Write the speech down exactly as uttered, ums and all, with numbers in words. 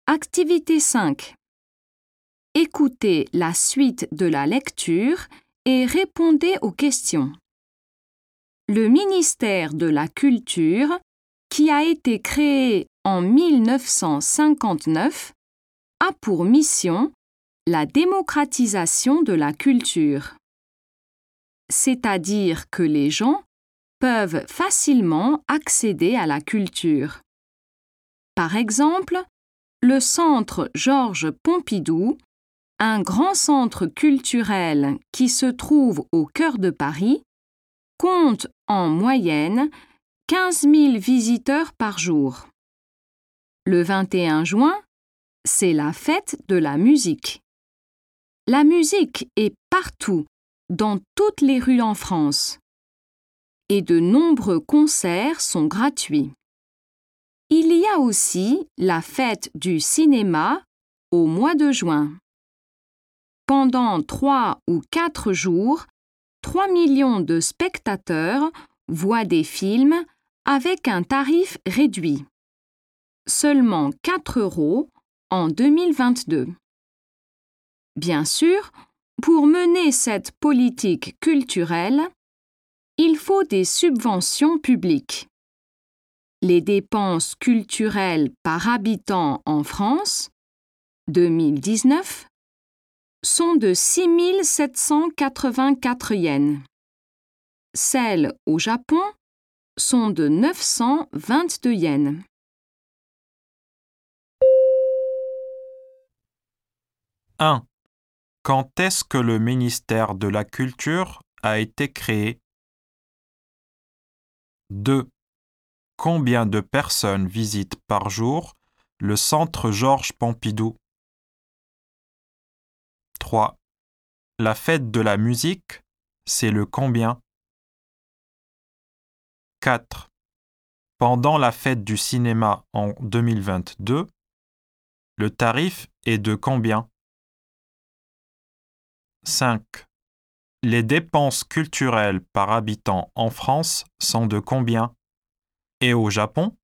Activité cinq. Écoutez la suite de la lecture et répondez aux questions. Le ministère de la Culture, qui a été créé en mille neuf cent cinquante-neuf, a pour mission la démocratisation de la culture. C'est-à-dire que les gens peuvent facilement accéder à la culture. Par exemple, le Centre Georges Pompidou, un grand centre culturel qui se trouve au cœur de Paris, compte en moyenne quinze mille visiteurs par jour. Le vingt et un juin, c'est la fête de la musique. La musique est partout, dans toutes les rues en France. Et de nombreux concerts sont gratuits. Il y a aussi la fête du cinéma au mois de juin. Pendant trois ou quatre jours, trois millions de spectateurs voient des films avec un tarif réduit. Seulement quatre euros en deux mille vingt-deux. Bien sûr, pour mener cette politique culturelle, il faut des subventions publiques. Les dépenses culturelles par habitant en France, deux mille dix-neuf, sont de six mille sept cent quatre-vingt-quatre yens. Celles au Japon sont de neuf cent vingt-deux yens. un. Quand est-ce que le ministère de la Culture a été créé? deux. Combien de personnes visitent par jour le Centre Georges Pompidou? trois. La fête de la musique, c'est le combien? quatre. Pendant la fête du cinéma en deux mille vingt-deux, le tarif est de combien? cinq. Les dépenses culturelles par habitant en France sont de combien? Et au Japon?